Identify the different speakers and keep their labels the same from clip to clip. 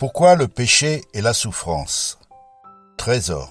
Speaker 1: Pourquoi le péché et la souffrance? Trésor.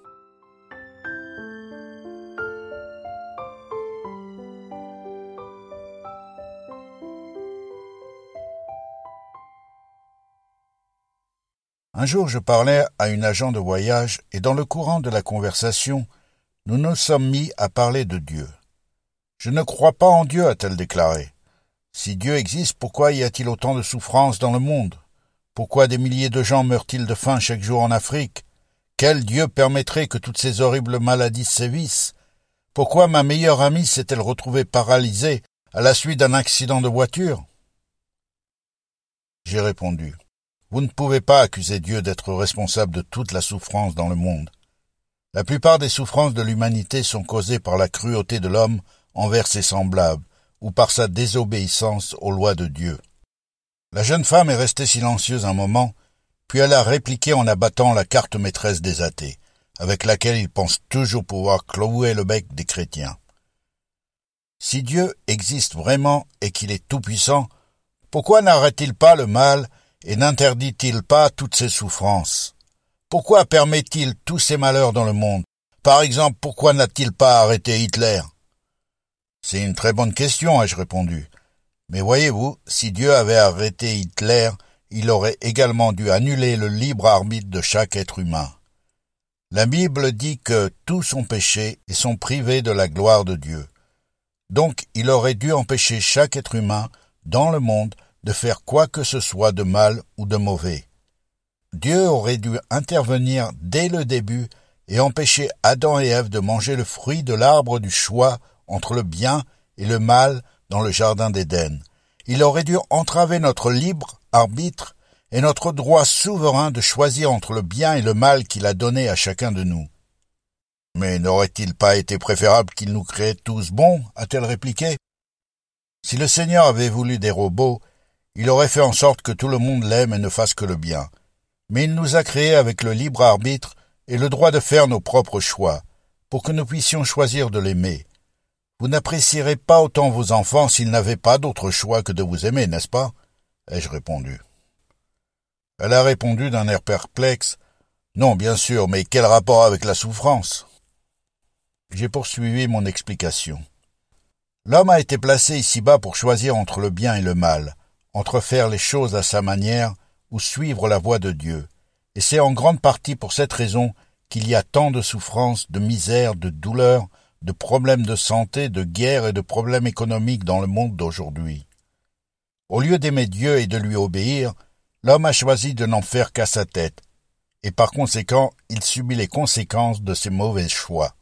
Speaker 1: Un jour, je parlais à une agent de voyage et dans le courant de la conversation, nous nous sommes mis à parler de Dieu. « Je ne crois pas en Dieu », a-t-elle déclaré. « Si Dieu existe, pourquoi y a-t-il autant de souffrances dans le monde? Pourquoi des milliers de gens meurent-ils de faim chaque jour en Afrique? Quel Dieu permettrait que toutes ces horribles maladies sévissent? Pourquoi ma meilleure amie s'est-elle retrouvée paralysée à la suite d'un accident de voiture ?» J'ai répondu: vous ne pouvez pas accuser Dieu d'être responsable de toute la souffrance dans le monde. La plupart des souffrances de l'humanité sont causées par la cruauté de l'homme envers ses semblables ou par sa désobéissance aux lois de Dieu. La jeune femme est restée silencieuse un moment, puis elle a répliqué en abattant la carte maîtresse des athées, avec laquelle ils pensent toujours pouvoir clouer le bec des chrétiens. Si Dieu existe vraiment et qu'il est tout-puissant, pourquoi n'arrête-t-il pas le mal et n'interdit-il pas toutes ces souffrances? Pourquoi permet-il tous ces malheurs dans le monde? Par exemple, pourquoi n'a-t-il pas arrêté Hitler? C'est une très bonne question, ai-je répondu. Mais voyez-vous, si Dieu avait arrêté Hitler, il aurait également dû annuler le libre arbitre de chaque être humain. La Bible dit que tous ont péché et sont privés de la gloire de Dieu. Donc, il aurait dû empêcher chaque être humain dans le monde de faire quoi que ce soit de mal ou de mauvais. Dieu aurait dû intervenir dès le début et empêcher Adam et Ève de manger le fruit de l'arbre du choix entre le bien et le mal dans le jardin d'Éden. Il aurait dû entraver notre libre arbitre et notre droit souverain de choisir entre le bien et le mal qu'il a donné à chacun de nous. « Mais n'aurait-il pas été préférable qu'il nous crée tous bons ?» a-t-elle répliqué. « Si le Seigneur avait voulu des robots, il aurait fait en sorte que tout le monde l'aime et ne fasse que le bien. Mais il nous a créés avec le libre arbitre et le droit de faire nos propres choix, pour que nous puissions choisir de l'aimer. Vous n'apprécierez pas autant vos enfants s'ils n'avaient pas d'autre choix que de vous aimer, n'est-ce pas? Ai-je répondu. Elle a répondu d'un air perplexe. Non, bien sûr, mais quel rapport avec la souffrance? J'ai poursuivi mon explication. L'homme a été placé ici-bas pour choisir entre le bien et le mal, entre faire les choses à sa manière ou suivre la voie de Dieu. Et c'est en grande partie pour cette raison qu'il y a tant de souffrances, de misère, de douleurs, de problèmes de santé, de guerre et de problèmes économiques dans le monde d'aujourd'hui. Au lieu d'aimer Dieu et de lui obéir, l'homme a choisi de n'en faire qu'à sa tête, et par conséquent, il subit les conséquences de ses mauvais choix.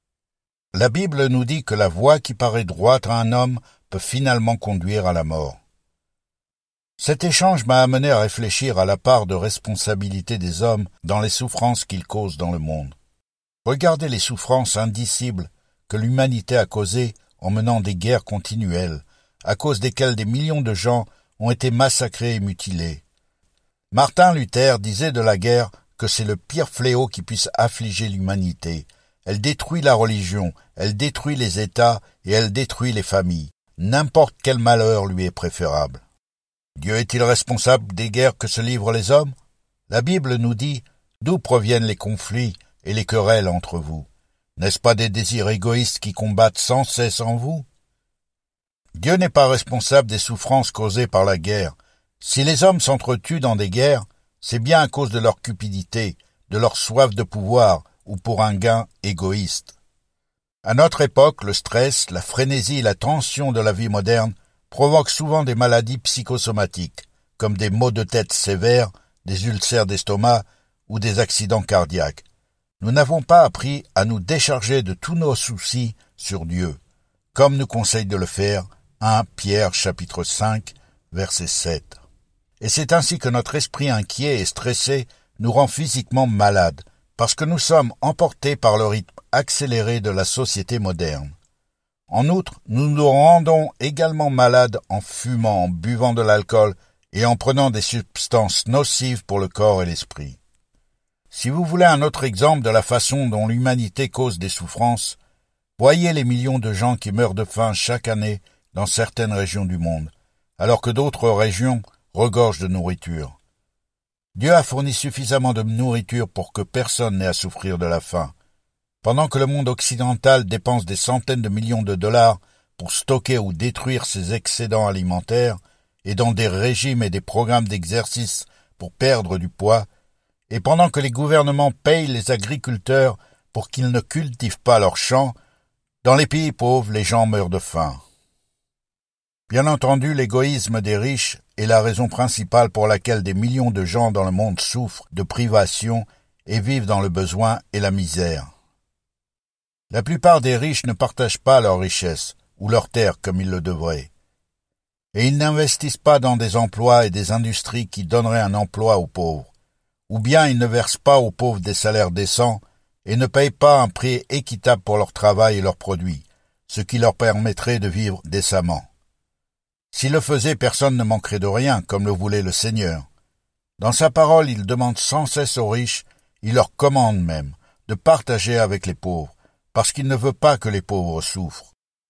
Speaker 1: La Bible nous dit que la voie qui paraît droite à un homme peut finalement conduire à la mort. Cet échange m'a amené à réfléchir à la part de responsabilité des hommes dans les souffrances qu'ils causent dans le monde. Regardez les souffrances indicibles que l'humanité a causées en menant des guerres continuelles, à cause desquelles des millions de gens ont été massacrés et mutilés. Martin Luther disait de la guerre que c'est le pire fléau qui puisse affliger l'humanité. Elle détruit la religion, elle détruit les États et elle détruit les familles. N'importe quel malheur lui est préférable. Dieu est-il responsable des guerres que se livrent les hommes? La Bible nous dit d'où proviennent les conflits et les querelles entre vous. N'est-ce pas des désirs égoïstes qui combattent sans cesse en vous? Dieu n'est pas responsable des souffrances causées par la guerre. Si les hommes s'entretuent dans des guerres, c'est bien à cause de leur cupidité, de leur soif de pouvoir ou pour un gain égoïste. À notre époque, le stress, la frénésie et la tension de la vie moderne provoquent souvent des maladies psychosomatiques, comme des maux de tête sévères, des ulcères d'estomac ou des accidents cardiaques. Nous n'avons pas appris à nous décharger de tous nos soucis sur Dieu, comme nous conseille de le faire 1 Pierre chapitre 5, verset 7. Et c'est ainsi que notre esprit inquiet et stressé nous rend physiquement malades, parce que nous sommes emportés par le rythme accéléré de la société moderne. En outre, nous nous rendons également malades en fumant, en buvant de l'alcool et en prenant des substances nocives pour le corps et l'esprit. Si vous voulez un autre exemple de la façon dont l'humanité cause des souffrances, voyez les millions de gens qui meurent de faim chaque année dans certaines régions du monde, alors que d'autres régions regorgent de nourriture. Dieu a fourni suffisamment de nourriture pour que personne n'ait à souffrir de la faim. Pendant que le monde occidental dépense des centaines de millions de dollars pour stocker ou détruire ses excédents alimentaires, et dans des régimes et des programmes d'exercice pour perdre du poids, et pendant que les gouvernements payent les agriculteurs pour qu'ils ne cultivent pas leurs champs, dans les pays pauvres, les gens meurent de faim. Bien entendu, l'égoïsme des riches est la raison principale pour laquelle des millions de gens dans le monde souffrent de privation et vivent dans le besoin et la misère. La plupart des riches ne partagent pas leurs richesses ou leurs terres comme ils le devraient. Et ils n'investissent pas dans des emplois et des industries qui donneraient un emploi aux pauvres. Ou bien ils ne versent pas aux pauvres des salaires décents et ne payent pas un prix équitable pour leur travail et leurs produits, ce qui leur permettrait de vivre décemment. S'ils le faisaient, personne ne manquerait de rien, comme le voulait le Seigneur. Dans sa parole, il demande sans cesse aux riches, il leur commande même, de partager avec les pauvres, parce qu'il ne veut pas que les pauvres souffrent.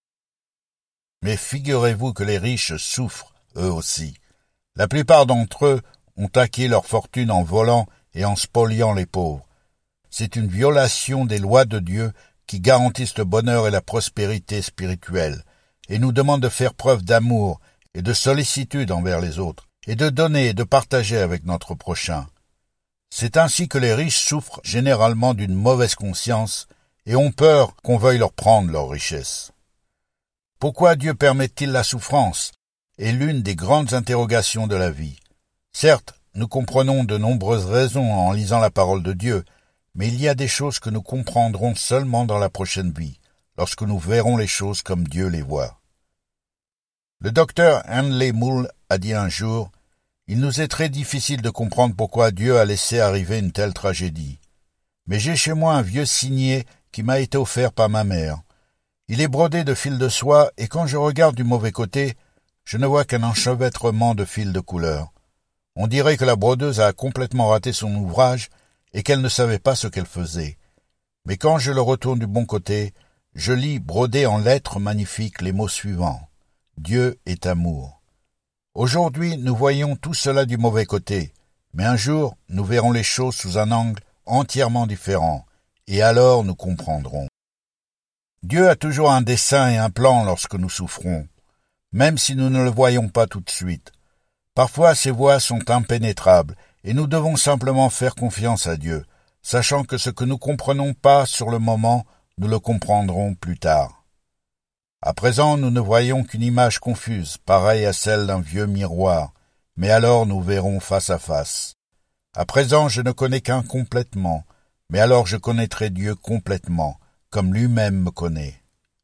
Speaker 1: Mais figurez-vous que les riches souffrent, eux aussi. La plupart d'entre eux ont acquis leur fortune en volant et en spoliant les pauvres. C'est une violation des lois de Dieu qui garantissent le bonheur et la prospérité spirituelle, et nous demandent de faire preuve d'amour et de sollicitude envers les autres, et de donner et de partager avec notre prochain. C'est ainsi que les riches souffrent généralement d'une mauvaise conscience et ont peur qu'on veuille leur prendre leurs richesses. Pourquoi Dieu permet-il la souffrance est l'une des grandes interrogations de la vie. Certes, nous comprenons de nombreuses raisons en lisant la parole de Dieu, mais il y a des choses que nous comprendrons seulement dans la prochaine vie, lorsque nous verrons les choses comme Dieu les voit. Le docteur Henley Moule a dit un jour « Il nous est très difficile de comprendre pourquoi Dieu a laissé arriver une telle tragédie. Mais j'ai chez moi un vieux signet qui m'a été offert par ma mère. Il est brodé de fils de soie et quand je regarde du mauvais côté, je ne vois qu'un enchevêtrement de fils de couleur. On dirait que la brodeuse a complètement raté son ouvrage et qu'elle ne savait pas ce qu'elle faisait. Mais quand je le retourne du bon côté, je lis brodé en lettres magnifiques les mots suivants. Dieu est amour. Aujourd'hui, nous voyons tout cela du mauvais côté, mais un jour, nous verrons les choses sous un angle entièrement différent, et alors nous comprendrons. Dieu a toujours un dessein et un plan lorsque nous souffrons, même si nous ne le voyons pas tout de suite. Parfois, ses voies sont impénétrables, et nous devons simplement faire confiance à Dieu, sachant que ce que nous comprenons pas sur le moment, nous le comprendrons plus tard. À présent, nous ne voyons qu'une image confuse, pareille à celle d'un vieux miroir, mais alors nous verrons face à face. À présent, je ne connais qu'un complètement, mais alors je connaîtrai Dieu complètement, comme lui-même me connaît.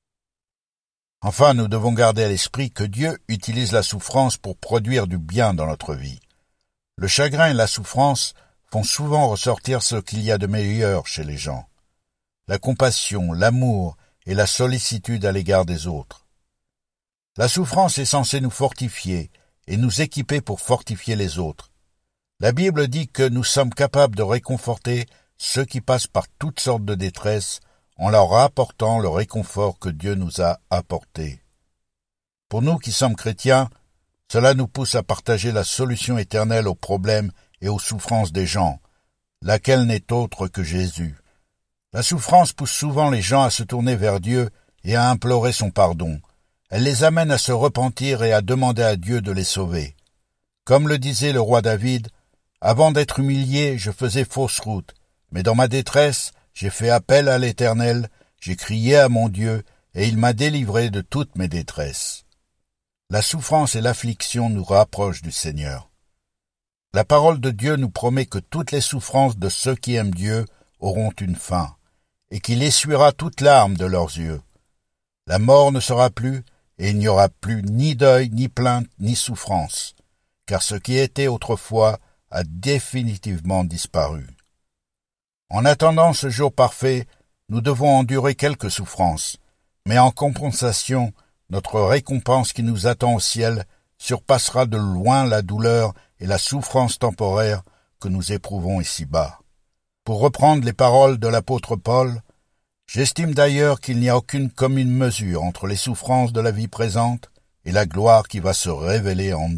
Speaker 1: Enfin, nous devons garder à l'esprit que Dieu utilise la souffrance pour produire du bien dans notre vie. Le chagrin et la souffrance font souvent ressortir ce qu'il y a de meilleur chez les gens. La compassion, l'amour et la sollicitude à l'égard des autres. La souffrance est censée nous fortifier et nous équiper pour fortifier les autres. La Bible dit que nous sommes capables de réconforter ceux qui passent par toutes sortes de détresse en leur apportant le réconfort que Dieu nous a apporté. Pour nous qui sommes chrétiens, cela nous pousse à partager la solution éternelle aux problèmes et aux souffrances des gens, laquelle n'est autre que Jésus. La souffrance pousse souvent les gens à se tourner vers Dieu et à implorer son pardon. Elle les amène à se repentir et à demander à Dieu de les sauver. Comme le disait le roi David, « Avant d'être humilié, je faisais fausse route, mais dans ma détresse, j'ai fait appel à l'Éternel, j'ai crié à mon Dieu, et il m'a délivré de toutes mes détresses. » La souffrance et l'affliction nous rapprochent du Seigneur. La parole de Dieu nous promet que toutes les souffrances de ceux qui aiment Dieu auront une fin, et qu'il essuiera toute larme de leurs yeux. La mort ne sera plus, et il n'y aura plus ni deuil, ni plainte, ni souffrance, car ce qui était autrefois a définitivement disparu. En attendant ce jour parfait, nous devons endurer quelques souffrances, mais en compensation, notre récompense qui nous attend au ciel surpassera de loin la douleur et la souffrance temporaire que nous éprouvons ici-bas. Pour reprendre les paroles de l'apôtre Paul, « J'estime d'ailleurs qu'il n'y a aucune commune mesure entre les souffrances de la vie présente et la gloire qui va se révéler en nous. »